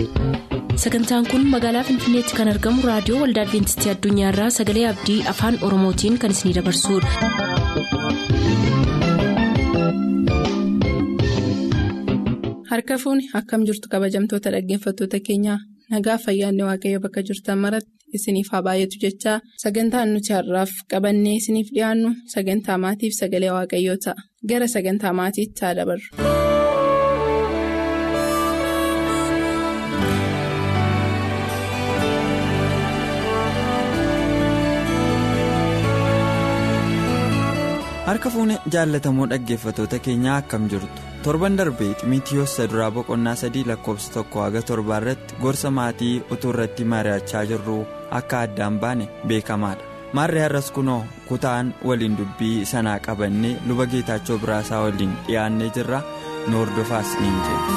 Sagantaan kun magaalaa Finfinneetti kan argamu raadiyoo Waldaa Adwiintistii Addunyaarraa Sagalee Abdii Afaan Oromootiin kan isinidabarsudha. Harka fuuni akkam jirtu kabajamtoota dhaggeeffattoota keenyaa nagaa fayyaanne waaqayyo bakka jirtan maratti isiniif haa baay'atu jechaa sagantaan nuti har'aaf qabannee isiniif dhiyaannu sagantaa maatiif sagalee waaqayyoo ta'a gara sagantaa maatiitti haa dabarru. Harka fuune jaallatamoo dhaggeeffattoota keenyaa akkam jirtu torban darbee Ximitiyoos duraa boqonnaa 3 lakkoofsa 1-7 irratti gorsa maatii utuu irratti mari'achaa jirru akka addaan baane beekamaadha. Maarree har'as kunoo kutaan waliin dubbii sanaa qabannee luba Geetaachoo Biraasaa waliin dhiyaannee jirra nu hordofaas niin jedhu.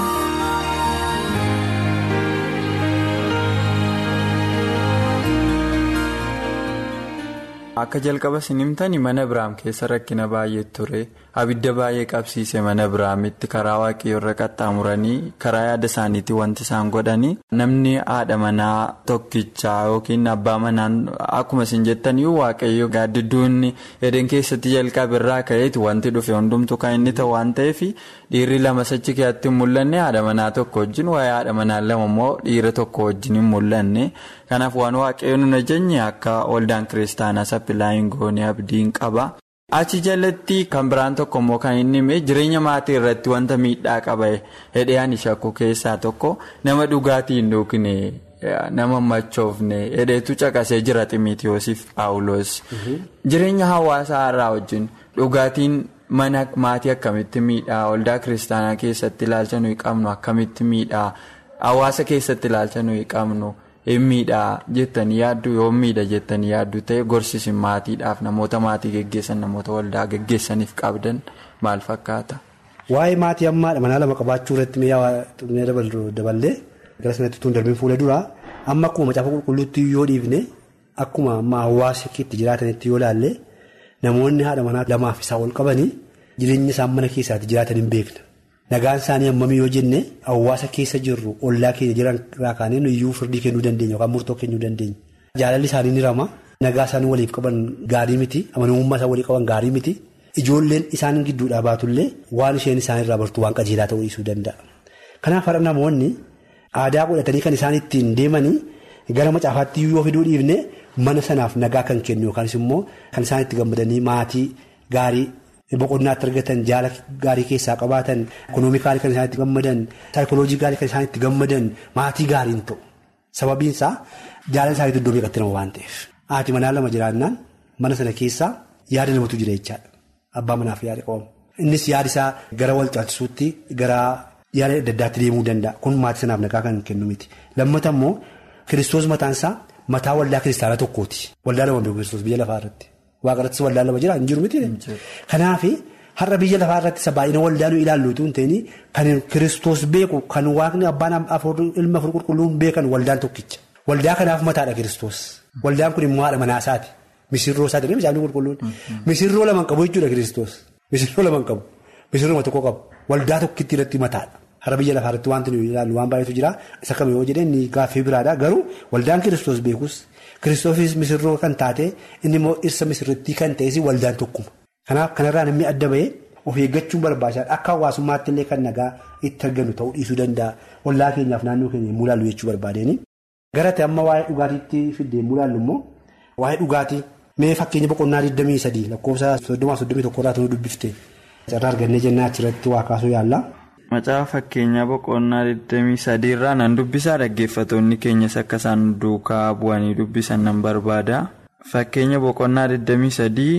Akka jalqaba sinimtani mana Abiraam keessa rakkina baay'ee ture abidda baay'ee qabsiise mana Abiraamitti karaa waaqayyoo irra qaxxaamuranii karaa yaada isaaniitii wanti isaan godhanii namni haadha manaa tokkichaa yookiin abbaa manaan akkuma isin jettanii waaqayyoo gaaddidduun Eden keessatti jalqabe irraa ka'eeti wanti dhufe hundumtu kan inni ta'u waan ta'eef dhiirri lama sachi keessatti hin mul'anne haadha manaa tokko wajjin waa'ee haadha manaa lama immoo dhiira tokko wajjin hin mul'anne. Kanaaf waan waaqayyoon nu ajajne akka waldaan kiristaanaa sapilaayin goonee abdiin qaba. Achi jalatti kan biraan tokko immoo kan inni hime jireenya maatii irratti wanta miidhaa qaba hedheen shakku keessaa tokko nama dhugaatii hin dhugne nama machoofne hedheetu caqasee jira Ximitiyoosiif Paawuloos. Jireenya hawaasaa irraa wajjin dhugaatiin mana maatii akkamitti miidhaa waldaa kiristaanaa keessatti ilaalcha nuyi qabnu akkamitti miidhaa hawaasa keessatti ilaalcha nuyi qabnu. Miidhaa jettanii yaaddu yoo miidha jettanii yaaddu ta'e gorsisin maatiidhaaf namoota maatii geggeessan namoota waldaa geggeessaniif qabdan maal fakkaata? Waa'ee maatii ammaadha manaa lama qabaachuu irratti mi'a daballee gara sanatti tun darbiin fuula duraa amma akkuma macaafa qulqulluutti yoo dhiifne akkuma amma hawaasa itti jiraatanitti yoo laalle namoonni haadha manaa lamaaf isaa ol qabanii jireenya isaan mana keessaatti jiraatan hin beekna. Nagaan isaanii hammamii yoo jenne hawaasa keessa jirru ollaa keenya jiran irraa kaanee nuyyuu firdii kennuu dandeenya yookaan murtoo kennuu dandeenya. Jaalalli isaanii ni rama. Nagaa isaanii waliif qaban gaarii miti. Amanamummaa isaan waliif qaban gaarii miti. Ijoolleen isaan gidduudhaa baatullee waan isheen isaanirraa bartu waan qajeelaa ta'uu dhiisuu danda'a. Kanaaf har'a namoonni aadaa godhatanii kan isaan ittiin deemanii gara macaafaatti yoo fiduu dhiifne mana sanaaf nagaa kan kennu yookaan immoo kan isaan itti gammadanii maatii gaarii. Boqonnaatti argatan jaala gaarii keessaa qabaatan ekonoomikaalii kan isaan itti gammadan saayikooloojii gaarii kan isaan itti gammadan maatii gaariin ta'u sababiin isaa jaalala isaaniitti iddoo meeqatti nama waan ta'eef haati manaa lama jiraannaan mana sana keessaa yaada namatu jira jechaadha abbaa manaaf yaada qabamu innis yaada isaa gara wal caalchisuutti gara yaada adda addaatti deemuu danda'a kun maatii sanaaf nagaa kan kennu miti lammata immoo kiristoos mataan isaa mataa waldaa kiristaanaa tokkooti waldaa lama beeku kiristoos biyya lafaa irratti. Waaqarratti waldaa lama jira hin jiru miti. Kanaaf har'a biyya lafaa irratti isa baay'ina waldaa nu ilaalluutu hin ta'in kan kiristoos beeku kan waaqni abbaan ilma afur qulqulluun beekan waldaan tokkicha. Waldaa kanaaf mataadha kiristoos. Waldaan kun immoo haadha manaa isaati. Misirroo isaati jedhee misaafni qulqulluun. Misirroo lama qabu jechuudha kiristoos. Misirroo lama qabu. Misirroo tokko qabu. Waldaa tokkitti irratti mataadha. Har'a biyya lafaa irratti wanti nu ilaallu waan baay'eetu jira. Isa kam yoo jedhee inni gaaffii biraadha. Garuu waldaan kiristoos beekus. Kiristoofis misirroo kan taate inni immoo dhirsa misirrittii kan ta'es waldaan tokkuma. Kanaaf kanarraa namni adda bahee of eeggachuun barbaachisaadha. Akka hawaasummaatti illee kan nagaa itti argannu ta'uu dhiisuu danda'a. Ollaa keenyaaf naannoo keenya yemmuu ilaallu jechuu barbaadeeni. Garate amma waa'ee dhugaatiitti fiddee yemmuu ilaallu immoo waa'ee dhugaatii mee fakkeenya boqonnaa 23 lakkoofsa 31 irraa nu dubbifte. Carraa argannee jennaa achirratti waa kaasuu yaalla. Macaafa fakkeenyaa boqonnaa 23 irraa nan dubbisaa dhaggeeffattoonni keenyas akka isaan duukaa bu'anii dubbisan nan barbaada. Fakkeenya boqonnaa 23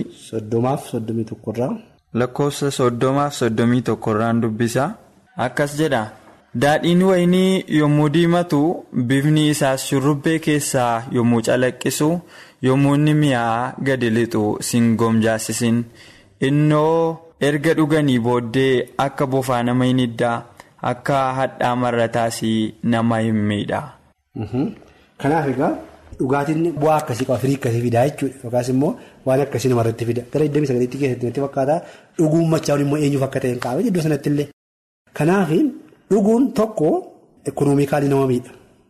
30-31 irraa lakkoofsa 30-31 irraan dubbisa. Akkas jedha. Daadhiin wayinii yommuu diimatu bifni isaas shurrubbee keessaa yommuu calaqqisu yommuu inni mi'aa gadi lixu sin gomjaasisin innoo. Erga dhuganii booddee akka bofaa nama hin iddaa akka hadhaa marrataas nama hin miidha. Kanaaf egaa dhugaatiin bu'aa akkasii qaba firii akkasii fidaa jechuudha yookaas immoo waan akkasii namarratti fida gara 29 keessatti natti fakkaata dhuguun machaa'uun immoo eenyuuf akka ta'e hin qabe iddoo sanatti illee. Kanaaf dhuguun tokko ekonoomikaalii nama miidha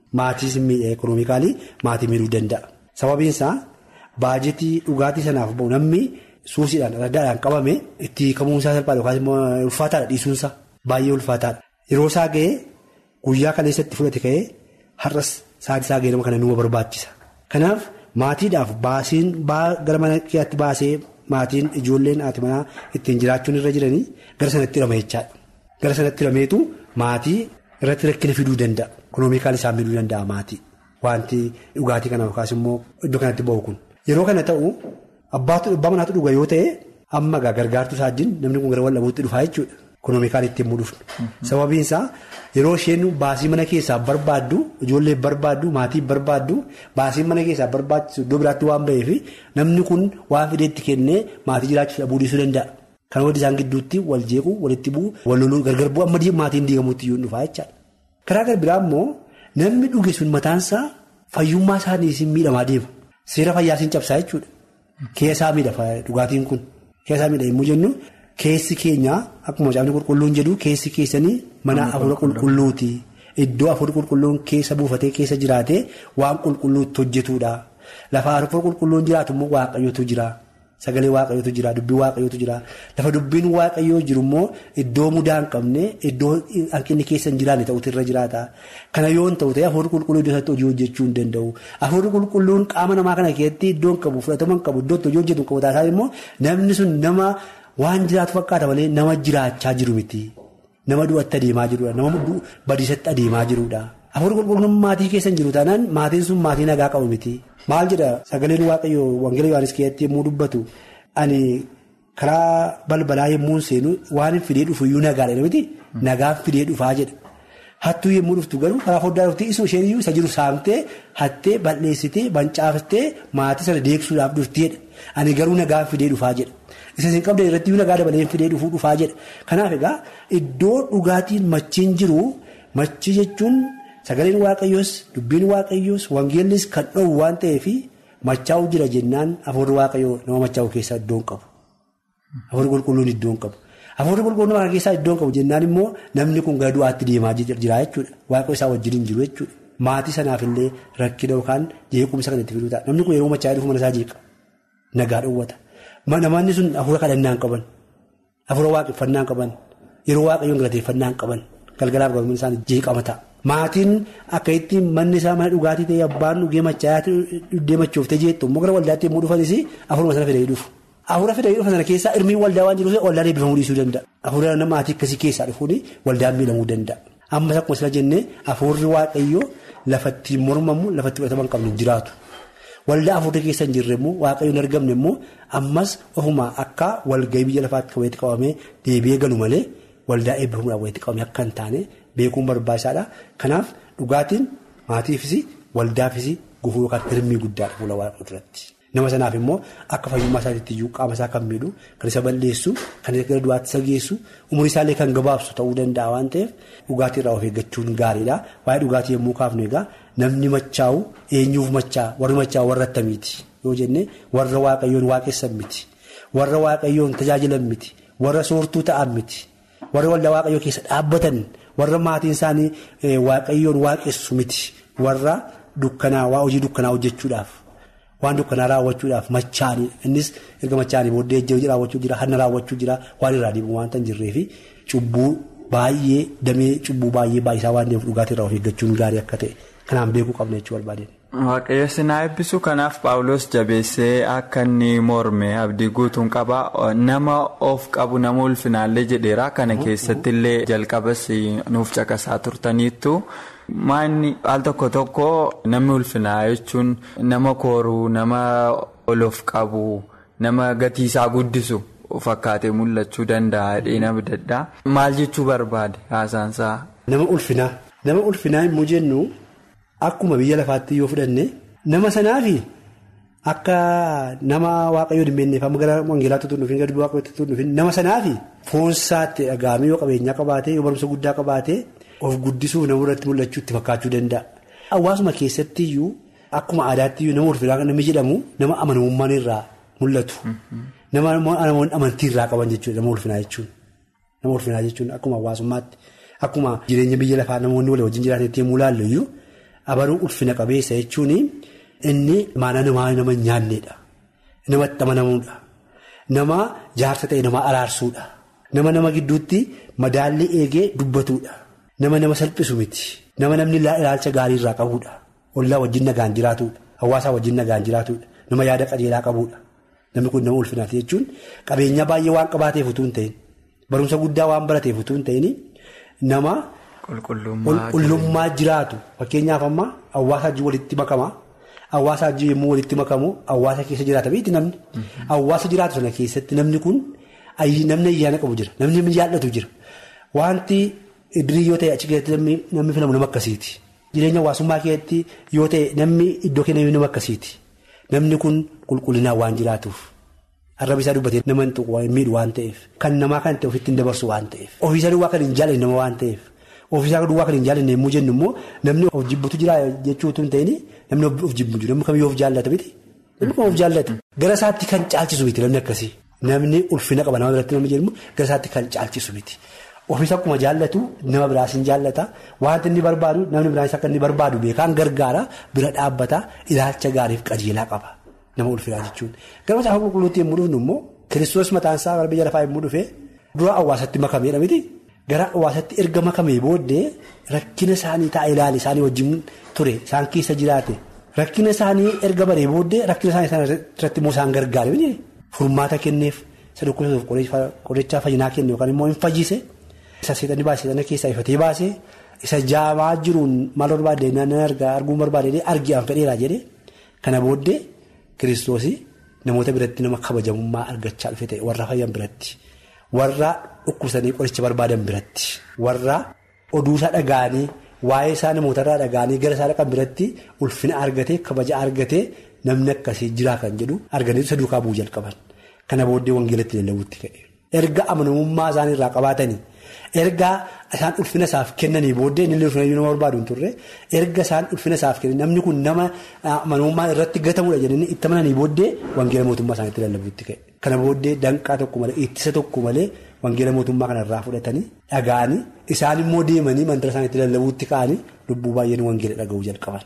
Maatiis miidhee ekonoomikaalii maatii miidhuu danda'a. Sababiin isaa baajetii dhugaatii sanaaf bahu namni suusiidhaan raddaadhaan qabame itti hiikamuunsaa salphaadha yookaas immoo ulfaataadha dhiisuunsaa baay'ee ulfaataadha. Yeroo isaa ga'ee guyyaa kaleessatti fudhate ka'ee har'as sa'aatii isaa ga'ee nama kana numa barbaachisa. Kanaaf maatiidhaaf baasiin gara mana keetti baasee maatiin ijoolleen haati manaa ittiin jiraachuun irra jiranii gara sanatti hirama jechaadha. Gara sanatti hirameetu maatii irratti rakkina fiduu danda'a. Ekonoomikaal isaan miidhuu danda'a maatii. Wanti dhugaatii kana yookaas immoo iddoo kanatti bahu kun. Yeroo kana ta'u abbaa manaatu dhuga yoo ta'e amma gargaartuu isaa wajjin namni kun gara wal dhabuutti dhufaa jechuudha. Ekonoomikaal ittiin mudhuuf. Sababiin isaa yeroo isheen baasii mana keessaa barbaaddu ijoollee barbaaddu maatii barbaaddu baasii mana keessaa barbaachisu iddoo biraatti waan ba'eef namni kun waan fideetti kennee maatii jiraachuu dhabuu dhiisuu danda'a. Kan walitti isaan gidduutti wal jeequ walitti bu'u wal loluu gargar bu'u amma maatiin diigamuutti iyyuu dhufaa jechaadha. Karaa gara biraa immoo namni dhuge sun mataansaa fayyummaa isaaniis miidhamaa deema. Seera fayyaasiin cabsaa jechuudha. Keessaa miidha dhugaatiin kun. Keessaa miidha yommuu jennu keessi keenya akkuma caafni qulqulluun jedhu keessi keessanii mana afur qulqulluuti. Iddoo afur qulqulluun keessa buufatee keessa jiraatee waan qulqulluutti hojjetudha. Lafa afur qulqulluun jiraatu immoo waaqayyootu jira. Sagalee waaqayyootu jira. Dubbii waaqayyootu jira. Lafa dubbiin waaqayyoo jiru immoo iddoo mudaa hin qabne iddoo hanqinni keessa hin jiraanne ta'utu irra jiraata. Kana yoo hin ta'u ta'e afur qulqulluu iddoo isaatti hojii hojjechuu hin danda'u. Afur qulqulluun qaama namaa kana keessatti iddoo hin qabu fudhatama hin qabu iddootti hojii hojjetu hin qabu taasisaa immoo namni sun nama waan jiraatu fakkaata malee nama jiraachaa jiru miti. Nama du'atti adeemaa jirudha. Nama badiisatti adeemaa jirudha. Afur qulqulluun maatii keessa hin jiru taanaan maatiin sun maatii nagaa qabu miti. Maal jedha sagaleen waaqayyoo wangeela Yohaannis keessatti yommuu dubbatu ani karaa balbalaa yommuu seenu waan fidee dhufu iyyuu nagaadha miti nagaan fidee dhufaa jedha. Hattuu yommuu dhuftu garuu karaa foddaa dhufti isuma isheen iyyuu isa jiru saamtee hattee balleessitee bancaaftee maatii sana deegsuudhaaf dhufteedha. Ani garuu nagaan fidee dhufaa jedha. Isa isin qabdan irratti iyyuu nagaa dabalee fidee dhufaa jedha. Kanaaf egaa iddoo dhugaatiin machiin jiru machii jechuun. Sagaleen waaqayyoos dubbiin waaqayyoos wangeellis kan dhoowwu waan ta'eef machaa'u jira jennaan afurri waaqayyoo nama machaa'u keessaa iddoo hin qabu. Afurri qulqulluun iddoo hin qabu. Afurri qulqulluun kana keessaa iddoo hin qabu jennaan immoo namni kun gara du'aatti deemaa jira jechuudha. Waaqayyo isaa wajjin hin jiru jechuudha. Maatii sanaaf illee rakkina yookaan jeequmsa kan itti fiduu ta'a. Namni kun yeroo machaa'ee dhufu mana isaa jeeqa. Nagaa dhoowwata. Namoonni sun afura kadhannaa hin qaban. Afura waaqeffannaa hin qaban. Yeroo waaqayyoon galateeffannaa hin qaban. Galgalaaf galmeen isaanii jeeqama ta'a. Maatiin akka ittiin manni isaa mana dhugaatii ta'e abbaan dhugee machaa'ee deemachooftee jeettu immoo gara waldaatti yommuu dhufanis afuruma sana fidee dhufu. Afura fidee dhufa sana keessaa hirmiin waldaa waan jiruuf waldaan eebbifamuu dhiisuu danda'a. Afura maatii akkasii keessaa dhufuun waldaan miidhamuu danda'a. Ammas akkuma sila jennee afurri waaqayyoo lafatti mormamu lafatti fudhatama hin qabne jiraatu. Waldaa afurri keessa hin jirre immoo waaqayyoon hin argamne immoo ammas ofuma akka walgahii biyya lafaatti walitti qabamee deebi'ee galu malee waldaa eebbifamuudhaaf walitti qabamee akka hin taane. Beekuun barbaachisaadha. Kanaaf dhugaatiin maatiifis waldaafis gufuu yookaan hirmii guddaadha fuula waaqayyoo irratti. Nama sanaaf immoo akka fayyummaa isaatiitti iyyuu qaama isaa kan miidhu kan isa balleessu kan isa gara du'aatti isa geessu umurii isaallee kan gabaabsu ta'uu danda'a waan ta'eef dhugaatii irraa of eeggachuun gaariidha. Waa'ee dhugaatii yommuu kaafnu egaa namni machaa'u eenyuuf machaa'a warri machaa'u warra attamiiti yoo jenne warra waaqayyoon waaqessan miti warra waaqayyoon tajaajilan miti warra soortuu ta'an miti warra waldaa waaqayyoo keessa dhaabbatan. Warra maatiin isaanii waaqayyoon waaqessu miti warra dukkanaa waa hojii dukkanaa hojjechuudhaaf waan dukkanaa raawwachuudhaaf machaanii innis erga machaanii booddee ejjii raawwachuu jira hanna raawwachuu jira waan irraa deemu waan tan jirreefi cubbuu baay'ee damee cubbuu baay'ee baay'isaa waan deemuuf dhugaatii irraa of eeggachuun gaarii akka ta'e kanaan beekuu qabna jechuu barbaadeen. Waaqayyo sinaa eebbisu kanaaf Paawuloos jabeessee akka inni morme abdii guutuun qaba nama of qabu nama ulfinaallee jedheera kana keessatti illee jalqabas nuuf caqasaa turtaniittu maanni al tokko namni ulfinaa jechuun nama kooruu nama olof qabu nama gatiisaa guddisu fakkaatee mul'achuu danda'a dheena bidaddaa maal jechuu barbaade haasaansaa. Nama ulfinaa immoo jennu. Akkuma biyya lafaatti yoo fudhanne nama sanaafi akka nama waaqayyoo hin beekneef amma gara wangeelaatti dhufin gara waaqayyootti dhufin nama sanaafi foonsaatti dhagahamee yoo qabeenyaa qabaatee yoo barumsa guddaa qabaatee of guddisuuf nama irratti mul'achuu itti fakkaachuu danda'a. Hawaasuma keessatti iyyuu akkuma aadaatti iyyuu nama ulfinaa namni jedhamu nama amanamummaan irraa mul'atu. Nama amantii irraa qaban jechuudha nama ulfinaa jechuun. Nama ulfinaa jechuun akkuma hawaasummaatti akkuma jireenya biyya lafaa namoonni walii wajjin jiraatanitti yemmuu ilaallu iyyuu. abaruu ulfina qabeessa jechuun inni maana namaa nama hin nyaanneedha. Namatti amanamuudha. Nama jaarsa ta'e nama araarsuudha. Nama gidduutti madaallii eegee dubbatuudha. Nama salphisu miti. Namni ilaalcha gaarii irraa qabuudha. Ollaa wajjin nagaan jiraatuudha. Hawaasaa wajjin nagaan jiraatuudha. Nama yaada qajeelaa qabuudha. Namni kun nama ulfinaati jechuun qabeenya baay'ee waan qabaateef utuu hin ta'in barumsa guddaa waan barateef utuu hin ta'in nama qulqullummaa jiraatu. Fakkeenyaaf amma hawaasa wajjin walitti makama. Hawaasa wajjin yommuu walitti makamu hawaasa keessa jiraata beekti namni. Hawaasa jiraatu sana keessatti namni kun namni ayyaana qabu jira. Namni jaallatu jira. Wanti idirii yoo ta'e achi keessatti namni filamu nama akkasiiti. Jireenya hawaasummaa keessatti yoo ta'e namni iddoo kennamu nama akkasiiti. Namni kun qulqullinaan waan jiraatuuf arraba isaa dubbatee nama hin tuqu waan miidhu waan ta'eef kan namaa kan ta'e ofitti hin dabarsu waan ta'eef ofiisaa duwwaa kan hin jaallanne nama waan ta'eef ofiisaa duwwaa kan hin jaallanne yommuu jennu immoo namni of jibbutu jira jechuutu hin ta'in namni of jibbu jiru namni kamiyyuu of jaallata miti namni kan of jaallata gara isaatti kan caalchisu miti namni akkasii namni ulfina qaba nama biratti namni jedhamu gara isaatti kan caalchisu miti. Ofiisa akkuma jaallatu nama biraas hin jaallata wanti inni barbaadu namni biraas akka inni barbaadu beekaan gargaara bira dhaabbata ilaalcha gaariif qajeelaa qaba nama ulfinaa jechuun. Gara macaafa qulqulluutti yommuu dhufnu immoo Kiristoos mataan isaa gara biyya lafaa yommuu dhufe dura hawaasatti makameedha miti gara hawaasatti erga makamee booddee rakkina isaanii taa'ee ilaali isaanii wajjin ture isaan keessa jiraate rakkina isaanii erga baree booddee rakkina isaanii irratti immoo isaan gargaare miti furmaata kenneef isa dhukkubsatuuf qorichaa fayyinaa kenne yookaan immoo hin fayyise. Isa seexanni baasee seexanni keessaa ifatee baasee isa jaamaa jiruun maal barbaade naannoo arguun barbaade argi'an fedheeraa jedhee kana booddee Kiristoosii namoota biratti nama kabajamummaa argachaa dhufe ta'e warra fayyan biratti warra dhukkubsanii qoricha barbaadan biratti warra oduusaa dhaga'anii waa'ee isaa namootarraa dhaga'anii gara isaa dhaqan biratti ulfina argatee kabaja argatee namni akkasii jiraa kan jedhu arganii isa duukaa bu'uu jalqaban kana booddee wangeelatti lallabuutti ka'e erga amanamummaa isaanii irraa qabaatanii. Erga isaan ulfina isaaf kennanii booddee inni ulfina nama barbaadu hin turre erga isaan ulfina isaaf kennan namni kun nama amanamummaa irratti gatamudha jedhanii itti amananii booddee wangeela mootummaa isaaniitti lallabuutti ka'e. Kana booddee danqaa tokko malee ittisa tokko malee wangeela mootummaa kanarraa fudhatanii dhaga'anii isaan immoo deemanii mandara isaaniitti lallabuutti ka'anii lubbuu baay'een wangeela dhaga'uu jalqaban.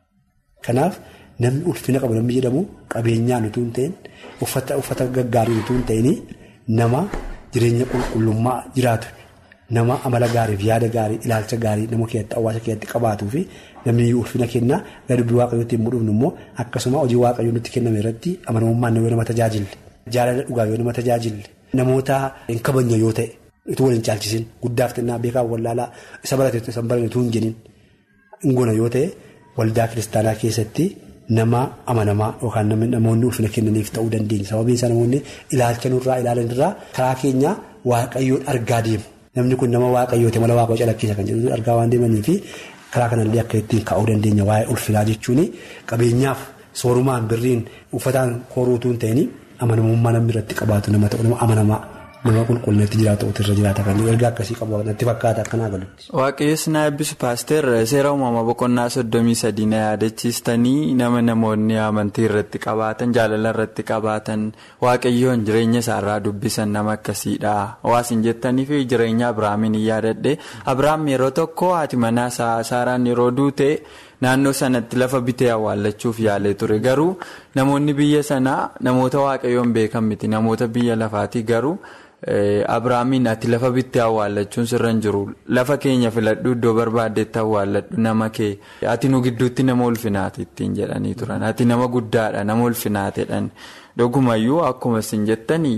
Kanaaf namni ulfina qabu namni jedhamu qabeenyaan utuu hin ta'in uffata gaggaarii utuu hin ta'in nama jireenya qulqullummaa jiraatu. Nama amala gaariif yaada gaarii ilaalcha gaarii nama keessatti hawaasa keessatti qabaatuu fi namni ulfina kennaa gara dubbii waaqayyootti hin mudhuufnu immoo akkasuma hojii waaqayyoo nutti kenname irratti amanamummaan nama tajaajille jaalala dhugaa yoo nama tajaajille namoota hin kabajne yoo ta'e utuu waliin caalchisin guddaaf xinnaa beekaa wallaalaa isa barateetu isa barane utuu hin jedhin ingona yoo ta'e waldaa kiristaanaa keessatti nama amanamaa yookaan namoonni ulfina kennaniif ta'uu dandeenya sababiin isaa namoonni ilaalcha nurraa ilaalanirraa karaa keenya waaqayyoon argaa deemu. Namni kun nama waaqayyooti mala waaqayyoo calaqqisa kan jedhu argaa waan deemanii fi karaa kanallee akka ittiin ka'uu dandeenya waa'ee ulfinaa jechuun qabeenyaaf soorumaan birriin uffataan koruutuu hin ta'in amanamummaa namni irratti qabaatu nama ta'u nama amanamaa nama qulqullinatti jiraatu irra jiraata kan ergaa akkasii qabu natti fakkaata akkanaa galutti. Waaqayyoon na eebbisu paaster seera uumamaa boqonnaa 33 na yaadachiistanii namoonni amantii irratti qabaatan jaalala irratti qabaatan waaqayyoon jireenya isaarraa dubbisan nama akkasiidha waasin jettanii fi jireenya Abiraamiin yaadadhe Abiraam yeroo tokko haati manaa Saaraan yeroo duute naannoo sanatti lafa bitee awwaalachuuf yaalee ture garuu namoonni biyya sanaa namoota waaqayyoon beekan miti namoota biyya lafaatii garuu. Abiraamiin ati lafa bittee awwaalachuun sirra hin jiru lafa keenya filadhu iddoo barbaaddeetti awwaaladhu nama kee ati nu gidduutti nama ulfinaati ittiin jedhanii turan ati nama guddaadha nama ulfinaateedhaan dhugumayyuu akkuma isin jettanii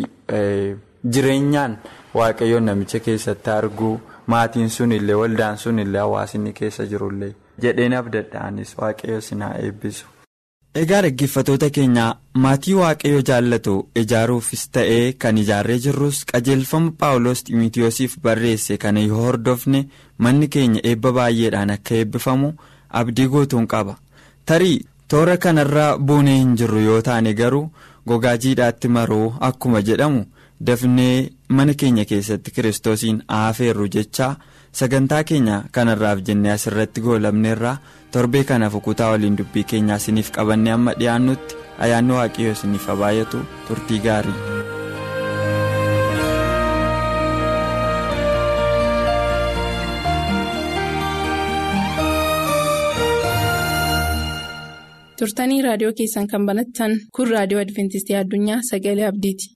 jireenyaan waaqayyoon namicha keessatti arguu maatiin sunillee waldaan sunillee hawaasni keessa jirullee jedheen abdadhaanis waaqayyo sinaa eebbisu. Egaa dhaggeeffattoota keenya maatii waaqayyo jaallatu ijaaruufis ta'ee kan ijaarree jirrus qajeelfama Paawulos Ximootiyoosiif barreesse kana yoo hordofne manni keenya eebba baay'eedhaan akka eebbifamu abdii guutuun qaba. Tarii toora kanarraa buunee hin jirru yoo taane garuu gogaa jiidhaatti maruu akkuma jedhamu dafnee mana keenya keessatti Kiristoosiin aafeerru jechaa sagantaa keenya kanarraaf jennee asirratti goolabneerraa torbee kanaaf kutaa waliin dubbii keenyaa isiniif qabannee amma dhiyaannutti ayyaanni waaqayyoo isiniif baay'atu turtii gaarii. Turtanii raadiyoo keessan kan banattan kun raadiyoo Adventistii Addunyaa Sagalee Abdiiti.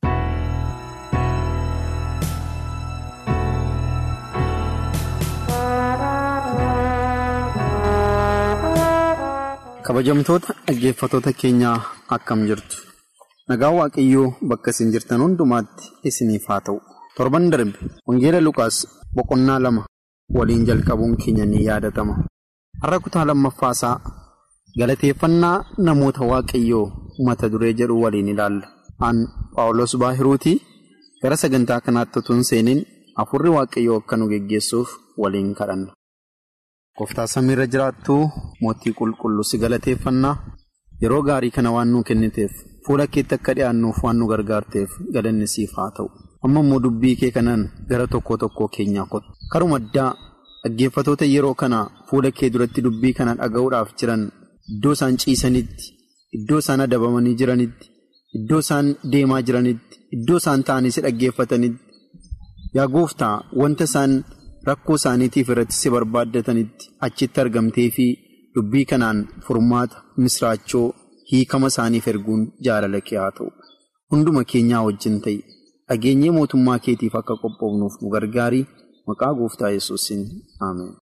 Kabajamtoota dhaggeeffattoota keenyaa akkam jirtu? Nagaa Waaqayyoo bakka isin jirtan hundumaatti isiniif haa ta'u. Torban darbe Wangeela Luqaas boqonnaa 2 waliin jalqabuun keenya ni yaadatama. Har'a kutaa lammaffaasaa galateeffannaa namoota Waaqayyoo mata duree jedhu waliin ilaalla. An Phaawulos Baahiruutii gara sagantaa kanaatti utuu hin seeniin Hafuurri Waaqayyoo akka nu geggeessuuf waliin kadhanna. Gooftaa samiirra jiraattu mootii qulqulluu si galateeffannaa yeroo gaarii kana waan nu kenniteef fuula keetti akka dhiyaannuuf waan nu gargaarteef galanni siif haa ta'u. Amma immoo dubbii kee kanaan gara tokko keenyaa kottu. Karuma addaa dhaggeeffattoota yeroo kana fuula kee duratti dubbii kana dhaga'uudhaaf jiran iddoo isaan ciisanitti, iddoo isaan adabamanii jiranitti, iddoo isaan deemaa jiranitti, iddoo isaan taa'anii si dhaggeeffatanitti yaa gooftaa wanta isaan rakkoo isaaniitiif irratti si barbaaddatanitti achitti argamtee fi dubbii kanaan furmaata misraachoo hiikama isaaniif erguun jaalala kee haa ta'u. Hunduma keenyaa wajjin ta'i. Dhageenyee mootummaa keetiif akka qophoofnuuf nu gargaari. Maqaa gooftaa Yesuusiin Ameen.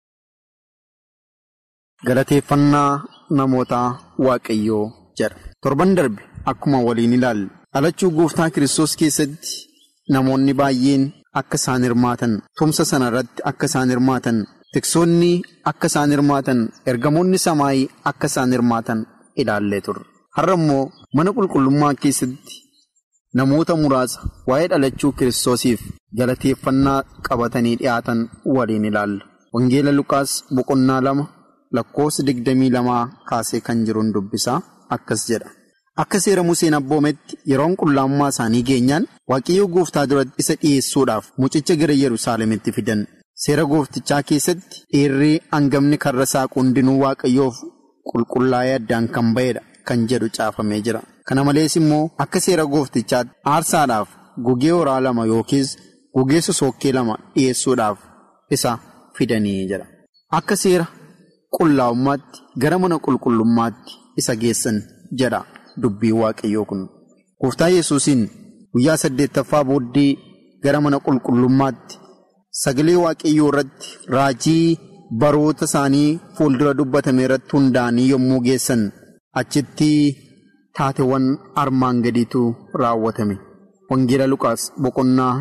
Galateeffannaa namoota Waaqayyoo jedha. Torban darbe akkuma waliin ilaalle dhalachuu gooftaa Kiristoos keessatti namoonni baay'een akka isaan hirmaatan, tumsa sana irratti akka isaan hirmaatan, tiksoonni akka isaan hirmaatan, ergamoonni samaayii akka isaan hirmaatan ilaallee turre. Har'a immoo mana qulqullummaa keessatti namoota muraasa waa'ee dhalachuu Kiristoosiif galateeffannaa qabatanii dhiyaatan waliin ilaalla. Wangeela Luqaas boqonnaa 2 lakkoofsa 22 kaasee kan jiruun dubbisaa akkas jedha. Akka seera Museen abboometti yeroon qullaamummaa isaanii geenyaan Waaqayyoo gooftaa duratti isa dhiyeessuudhaaf mucicha gara Yerusaalemitti fidan. Seera gooftichaa keessatti dhiirri hangafni karra saaqu hundinuu Waaqayyoof qulqullaa'ee addaan kan ba'edha kan jedhu caafamee jira. Kana malees immoo akka seera gooftichaatti aarsaadhaaf gugee horaa 2 yookiis gugee sosookkee 2 dhiyeessuudhaaf isa fidanii jira. Akka seera qullaa'ummaatti gara mana qulqullummaatti isa geessan jedha. Dubbii Waaqayyoo kun gooftaa Yesuusiin guyyaa 8ffaa booddee gara mana qulqullummaatti sagalee Waaqayyoo irratti raajii baroota isaanii fuuldura dubbatame irratti hundaa'anii yommuu geessan achitti taateewwan armaan gadiitu raawwatame. Wangeela Luqaas boqonnaa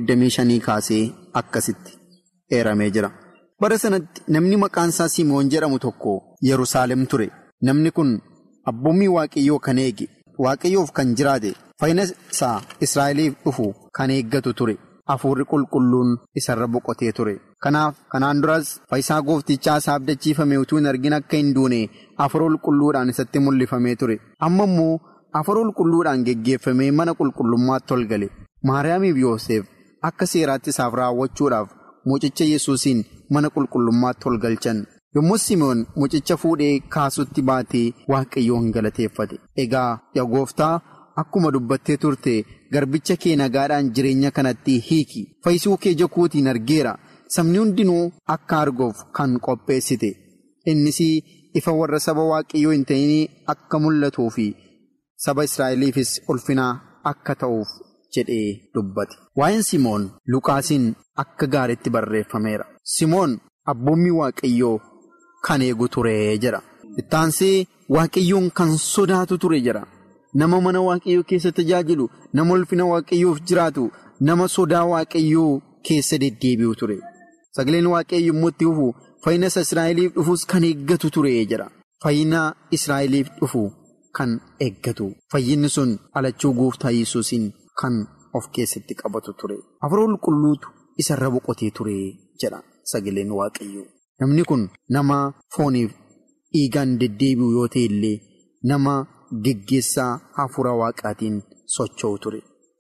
25 kaasee akkasitti eeramee jira. Bara sanatti namni maqaan isaa Simoon jedhamu tokko Yerusaalem ture. Namni kun abboommii Waaqayyoo kan eege, Waaqayyoof kan jiraate, fayyina isaa Israa'eliif dhufu kan eeggatu ture. Hafuurri qulqulluun isarra boqotee ture. Kanaaf kanaan duras fayyisaa gooftichaa isaa abdachiifame utuu hin argin akka hin duune hafuura qulqulluudhaan isatti mul'ifamee ture. Amma immoo hafuura qulqulluudhaan geggeeffamee mana qulqullummaatti ol gale. Maariyaamiif Yoosef akka seeraatti isaaf raawwachuudhaaf mucicha Yesuusiin mana qulqullummaatti ol galchan. Yommuu Simoon mucicha fuudhee kaasutti baatee Waaqayyoon galateeffate. Egaa yaa gooftaa akkuma dubbattee turte garbicha kee nagaadhaan jireenya kanatti hiiki. Fayyisuu kee jakuutiin argeera. Sabni hundinuu akka arguuf kan qopheessite. Innis ifa warra saba Waaqayyoo hin ta'in akka mul'atuu fi saba Israa'eliifis ulfinaa akka ta'uuf jedhee dubbate. Waa'een Simoon Luqaasiin akka gaariitti barreeffameera. Simoon abboommii Waaqayyoo kan eegu ture jedha. Ittaansee Waaqayyoon kan sodaatu ture jedha. Nama mana Waaqayyoo keessa tajaajilu, nama ulfina Waaqayyoof jiraatu, nama sodaa Waaqayyoo keessa deddeebi'u ture. Sagaleen Waaqayyoo yommuu itti dhufu fayyina Israa'eliif dhufus kan eeggatu ture jedha. Fayyina Israa'eliif dhufu kan eeggatu. Fayyinni sun dhalachuu gooftaa Yesuusiin kan of keessatti qabatu ture. Hafuura qulqulluutu isarra boqotee ture jedha sagaleen Waaqayyoo. Namni kun nama fooniif dhiigaan deddeebi'u yoo ta'e illee nama geggeessaa hafuura Waaqaatiin socho'u ture.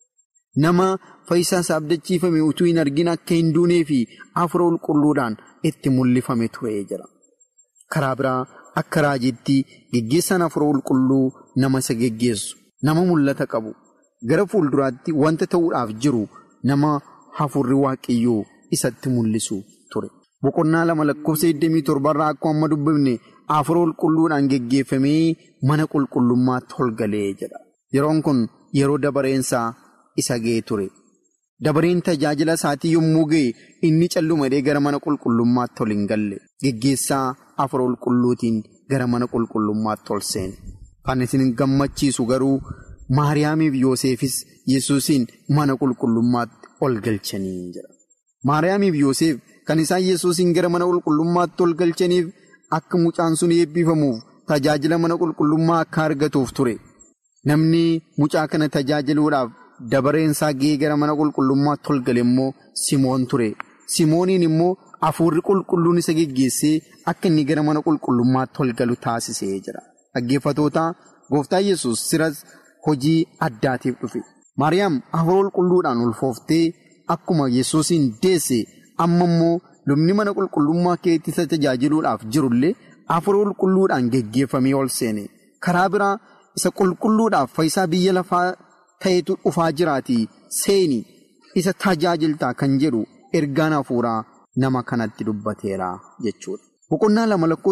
Nama fayyisaa isaa abdachiifame utuu hin argin akka hin duunee fi hafuura qulqulluudhaan itti mul'ifame ture jedha. Karaa biraa akka raajiitti geggeessaan hafuura qulqulluu nama isa geggeessu, nama mul'ata qabu, gara fuulduraatti wanta ta'uudhaaf jiru nama hafuurri Waaqayyoo isatti mul'isu ture. boqonnaa 2:27 akkuma amma dubbifne Hafuura qulqulluudhaan geggeeffamee mana qulqullummaatti ol galee jedha. Yeroon kun yeroo dabareensaa isa ga'e ture. Dabareen tajaajila isaatii yommuu ga'e inni callumadee gara mana qulqullummaatti ol hin galle. Geggeessaa Hafuura qulqulluutiin gara mana qulqullummaatti ol seene. Kan isin gammachiisu garuu Maariyaamiif Yoosefis Yesuusiin mana qulqullummaatti ol galchanii jedha. Maariyaamiif Yoosef kan isaan Yesuusiin gara mana qulqullummaatti ol galchaniif akka mucaan sun eebbifamuuf tajaajila mana qulqullummaa akka argatuuf ture. Namni mucaa kana tajaajiluudhaaf dabareensaa ga'ee gara mana qulqullummaatti ol gale immoo Simoon ture. Simooniin immoo Hafuurri qulqulluun isa geggeessee akka inni gara mana qulqullummaatti ol galu taasisee jira. Dhaggeeffatoota Gooftaa Yesuus siras hojii addaatiif dhufe. Maariyaam Hafuura qulqulluudhaan ulfooftee akkuma Yesuusiin deesse amma immoo lubni mana qulqullummaa keetti isa tajaajiluudhaaf jirullee Hafuura qulqulluudhaan geggeeffamee ol seene. Karaa biraa isa qulqulluudhaaf fayyisaa biyya lafaa ta'etu dhufaa jiraatii seeni isa tajaajiltaa kan jedhu ergaan hafuuraa nama kanatti dubbateera jechuudha. Boqonnaa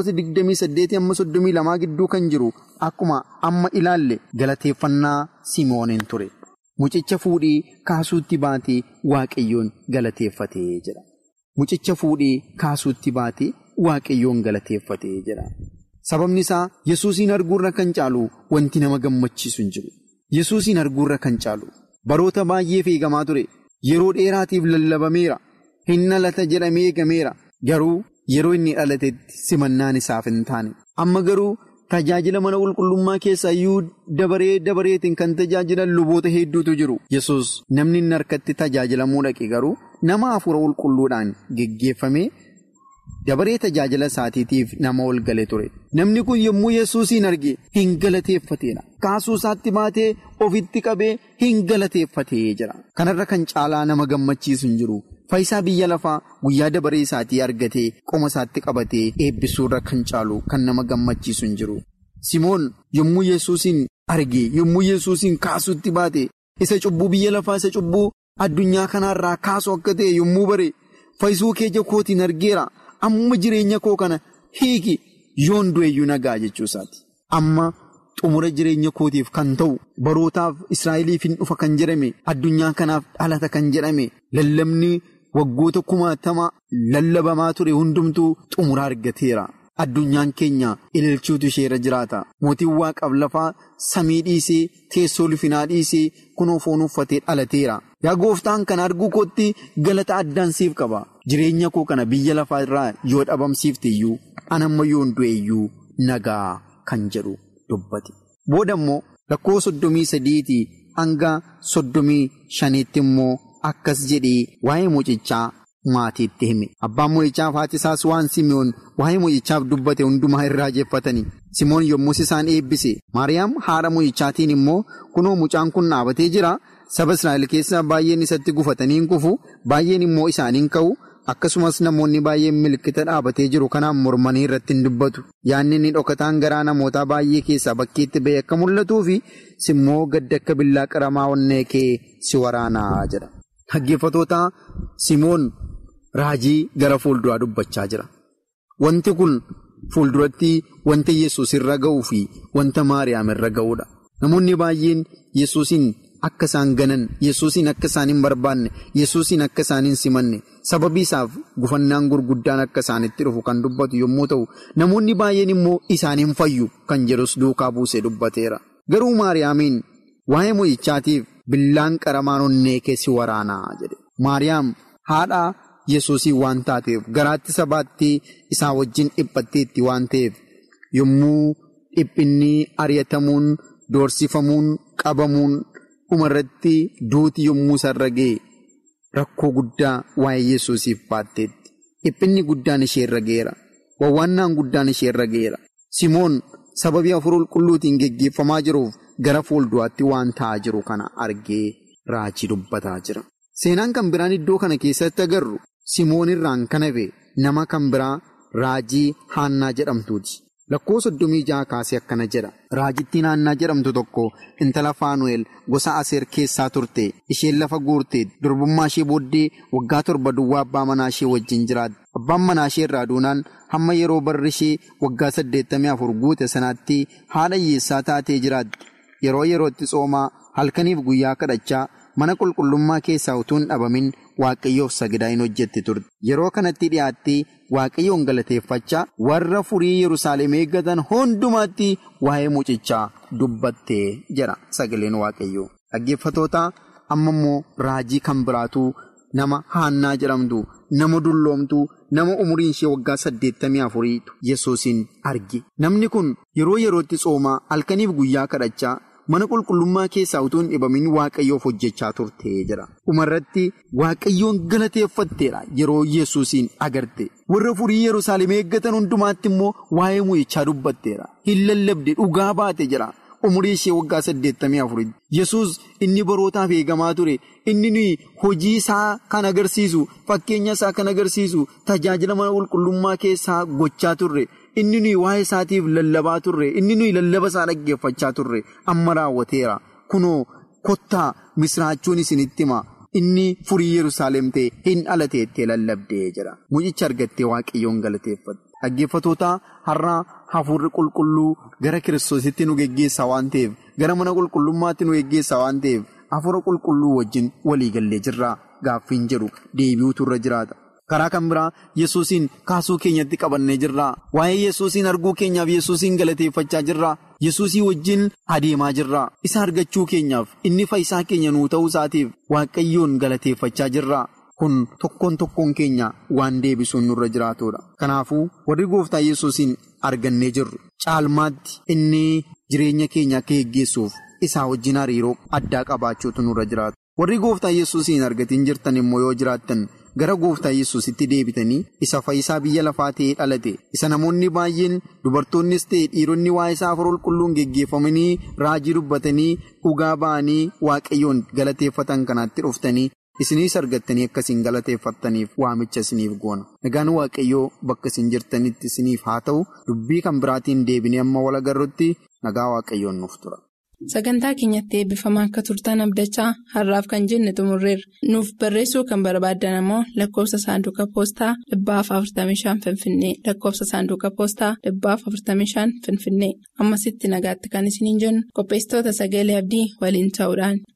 2:28-32 gidduu kan jiru akkuma amma ilaalle galateeffannaa Simooniin ture. Mucicha fuudhee kaasuutti baatee Waaqayyoon galateeffatee jira. Mucicha fuudhee kaasuutti baatee Waaqayyoon galateeffatee jira. Sababni isaa Yesuusiin arguurra kan caalu wanti nama gammachiisu hin jiru. Yesuusiin arguurra kan caalu baroota baay'ee eegamaa ture. Yeroo dheeraatiif lallabameera. Hin dhalata jedhamee eegameera. Garuu yeroo inni dhalatetti simannaan isaaf hin taane. Amma garuu tajaajila mana qulqullummaa keessaa iyyuu dabareetiin kan tajaajilan luboota hedduutu jiru. Yesuus namni inni harkatti tajaajilamuu dhaqe garuu nama hafuura qulqulluudhaan geggeeffamee dabaree tajaajila isaatiitiif nama ol gale ture. Namni kun yommuu Yesuusiin arge hin galateeffateedha. Kaasuu isaatti baatee ofitti qabee hin galateeffatee jira. Kanarra kan caalaa nama gammachiisu hin jiru. Fayyisaa biyya lafaa guyyaa dabaree isaatii argatee qoma isaatti qabatee eebbisuurra kan caalu kan nama gammachiisu hin jiru. Simoon yommuu Yesuusiin arge yommuu Yesuusiin kaasuutti baate isa cubbuu biyya lafaa isa cubbuu addunyaa kanaarraa kaasu akka ta'e yommuu bare fayyisuu kee kootiin argeera. Amma jireenya koo kana hiiki yoon du'eyyuu nagaa jechuu isaati. Amma xumura jireenya kootiif kan ta'u barootaaf Israa'eliif hin dhufa kan jedhame addunyaa kanaaf dhalata kan jedhame lallabni waggoota 60 lallabamaa ture hundumtuu xumura argateera. Addunyaan keenya ililchuutu isheerra jiraata. Mootiin waaqaaf lafaa samii dhiisee teessoo ulfinaa dhiisee kunoo foon uffatee dhalateera. Yaa gooftaan kana arguu kootti galata addaan siif qaba. Jireenya koo kana biyya lafaa irraa yoo dhabamsiifte iyyuu anamma yoon du'e iyyuu nagaa kan jedhu dubbate. Booda immoo lakkoo 33 hanga 35 immoo akkas jedhee waa'ee mucichaa maatiitti hime. Abbaan mucichaaf haati isaas waan Simoon waa'ee mucichaaf dubbate hundumaa irraa jeeffatanii. Simoon yommus isaan eebbise. Maariyaam haadha mucichaatiin immoo kunoo mucaan kun dhaabatee jira. Saba Israa'el keessaa baay'een isatti gufatanii hin kufu. Baay'een immoo isaaniin ka'u. Akkasumas namoonni baay'een milkita dhaabatee jiru kanaan mormanii irratti hin dubbatu. Yaadni inni dhokataan garaa namootaa baay'ee keessaa bakkeetti ba'e akka mul'atuu fi simmoo gadda akka billaa qaramaa onnee kee si waraanaa jedha. Dhaggeeffatoota Simoon raajii gara fuulduraa dubbachaa jira. Wanti kun fuulduratti wanta Yesuus irra ga'uu fi wanta Maariyaam irra ga'uudha. Namoonni baay'een Yesuusiin akka isaan ganan, Yesuusiin akka isaan hin barbaanne, Yesuusiin akka isaan hin simanne, sababii isaaf gufannaan gurguddaan akka isaanitti dhufu kan dubbatu yommuu ta'u, namoonni baay'een immoo isaan hin fayyu kan jedhus duukaa buusee dubbateera. Garuu Maariyaamiin waa'ee mucichaatiif billaan qaramaan onnee kee si waraanaa jedhe. Maariyaam haadha Yesuusii waan taateef garaatti sabaatti isaa wajjin dhiphatteetti waan ta'eef yommuu dhiphinni ari'atamuun, doorsifamuun, qabamuun dhumarratti duuti yommuu sarara ga'e rakkoo guddaa waa'ee Yesuusiif baatteetti. Dhiphinni guddaan ishee irra ga'eera. Wawwaannaan guddaan ishee irra ga'eera. Simoon sababii hafuura qulqulluutiin geggeeffamaa jiruuf gara fuulduraatti waan ta'aa jiru kana argee raajii dubbataa jira. Seenaan kan biraan iddoo kana keessatti agarru Simoon irraan kan hafe nama kan biraa raajii Haannaa jedhamtuuti. Lakkoofsa 36 kaasee akkana jedha. Raajittiin Haannaa jedhamtu tokko intala Faanu'eel gosa Aseer keessaa turte. Isheen lafa guurte durbummaa ishee booddee waggaa 7 duwwaa abbaa manaa ishee wajjin jiraate. Abbaan manaa ishee irraa duunaan hamma yeroo barri ishee waggaa 84 guute sanaatti haadha hiyyeessaa taatee jiraatti. Yeroo yerootti tsoomaa halkaniif guyyaa kadhachaa mana qulqullummaa keessaa utuu hin dhabamin Waaqayyoof sagadaa hin hojjette turte. Yeroo kanatti dhiyaattee Waaqayyoon galateeffachaa warra furii Yerusaalem eeggatan hundumaatti waa'ee mucichaa dubbattee jira sagaleen Waaqayyoo. Dhaggeeffatoota amma immoo raajii kan biraatu nama Haannaa jedhamtu nama dulloomtu nama umuriin ishee waggaa 84tu Yesuusin arge. Namni kun yeroo yerootti tsoomaa halkaniif guyyaa kadhachaa mana qulqullummaa keessaa utuu hin dhabamin Waaqayyoof hojjechaa turte jira. Dhumarratti Waaqayyoon galateeffatteedha yeroo Yesuusin agarte. Warra furii Yerusaalem eeggatan hundumaatti immoo waa'ee mucichaa dubbatteedha. Hin lallabde dhugaa baate jira. Umurii ishee waggaa 84. Yesuus inni barootaaf eegamaa ture. Inni nuyi hojii isaa kan agarsiisu, fakkeenya isaa kan agarsiisu, tajaajila mana qulqullummaa keessaa gochaa turre. Inni nuyi waa'ee isaatiif lallabaa turre. Inni nuyi lallaba isaa dhaggeeffachaa turre. Amma raawwateera. Kunoo kottaa misraachuun isinitti hima. Inni furii Yerusaalem ta'e hin dhalateettee lallabdee jira. Mucicha argattee Waaqayyoon galateeffatte. Dhaggeeffatoota har'a hafuurri qulqulluu gara Kiristoositti nu geggeessaa waan ta'eef, gara mana qulqullummaatti nu geggeessaa waan ta'eef, hafuura qulqulluu wajjin walii gallee jirraa gaaffiin jedhu deebi'uutu irra jiraata. Karaa kan biraa Yesuusin kaasuu keenyatti qabannee jirraa. Waa'ee Yesuusin arguu keenyaaf Yesuusin galateeffachaa jirraa. Yesuusii wajjin adeemaa jirraa. Isa argachuu keenyaaf inni fayyisaa keenya nuu ta'uu isaatiif Waaqayyoon galateeffachaa jirraa. Kun tokkoon keenya waan deebisuun nurra jiraatudha. Kanaafuu warri gooftaa Yesuusin argannee jirru caalmaatti inni jireenya keenya akka geggeessuuf isaa wajjin hariiroo addaa qabaachuutu nurra jiraatu. Warri gooftaa Yesuusin argatiin jirtan immoo yoo jiraattan gara gooftaa Yesuusitti deebitanii isa fayyisaa biyya lafaa ta'ee dhalate isa namoonni baay'een dubartoonnis ta'e dhiironni waa'ee isaa hafuura qulqulluun geggeeffamanii raajii dubbatanii dhugaa ba'anii Waaqayyoon galateeffatan kanaatti dhuftanii isinis argattanii akkasiin galateeffattaniif waamicha isiniif goona. Nagaan Waaqayyoo bakka isin jirtanitti isiniif haa ta'u dubbii kan biraatiin deebinee amma wal agarrutti nagaa Waaqayyoon nuuf tura. Sagantaa keenyatti eebbifamaa akka turtan abdachaa har'aaf kan jenne xumurreerra. Nuuf barreessuu kan barbaaddan ammoo lakkoofsa saanduqa poostaa 45 Finfinnee lakkoofsa saanduqa poostaa 45 Finfinnee ammasitti nagaatti kan isiniin jennu qopheessitoota sagalee abdii waliin ta'uudhaan